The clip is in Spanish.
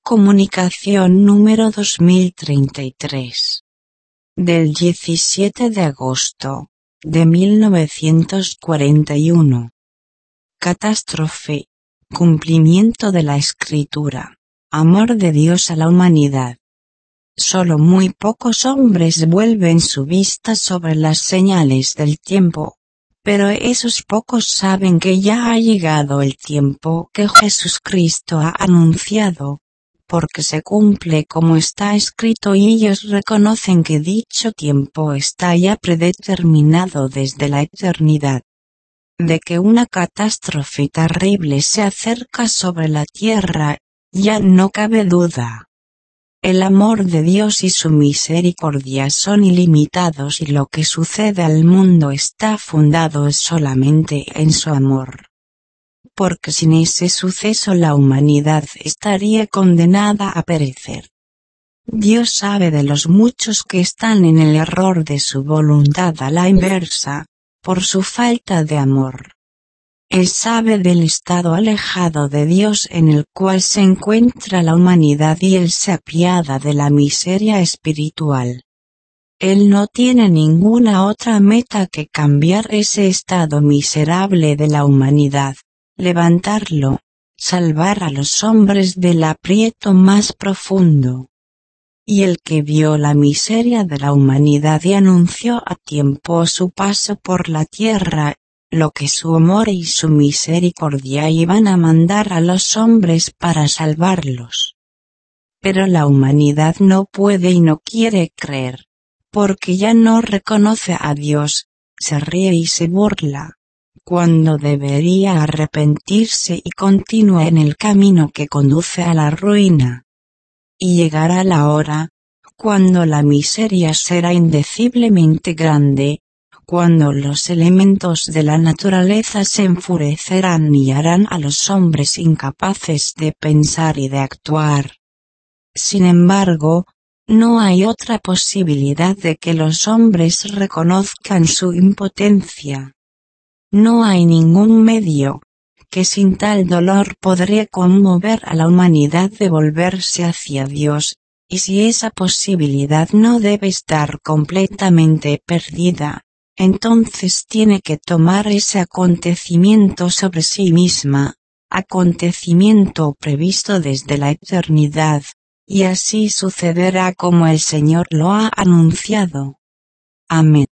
Comunicación número 2033. Del 17 de agosto de 1941. Catástrofe. Cumplimiento de la Escritura. Amor de Dios a la humanidad. Solo muy pocos hombres vuelven su vista sobre las señales del tiempo, pero esos pocos saben que ya ha llegado el tiempo que Jesucristo ha anunciado, porque se cumple como está escrito y ellos reconocen que dicho tiempo está ya predeterminado desde la eternidad. De que una catástrofe terrible se acerca sobre la tierra, ya no cabe duda. El amor de Dios y su misericordia son ilimitados y lo que sucede al mundo está fundado solamente en su amor. Porque sin ese suceso la humanidad estaría condenada a perecer. Dios sabe de los muchos que están en el error de su voluntad a la inversa, por su falta de amor. Él sabe del estado alejado de Dios en el cual se encuentra la humanidad y Él se apiada de la miseria espiritual. Él no tiene ninguna otra meta que cambiar ese estado miserable de la humanidad, levantarlo, salvar a los hombres del aprieto más profundo. Y el que vio la miseria de la humanidad y anunció a tiempo su paso por la tierra, lo que su amor y su misericordia iban a mandar a los hombres para salvarlos. Pero la humanidad no puede y no quiere creer, porque ya no reconoce a Dios, se ríe y se burla, cuando debería arrepentirse y continúa en el camino que conduce a la ruina. Y llegará la hora, cuando la miseria será indeciblemente grande, cuando los elementos de la naturaleza se enfurecerán y harán a los hombres incapaces de pensar y de actuar. Sin embargo, no hay otra posibilidad de que los hombres reconozcan su impotencia. No hay ningún medio, que sin tal dolor podría conmover a la humanidad de volverse hacia Dios, y si esa posibilidad no debe estar completamente perdida, entonces tiene que tomar ese acontecimiento sobre sí misma, acontecimiento previsto desde la eternidad, y así sucederá como el Señor lo ha anunciado. Amén.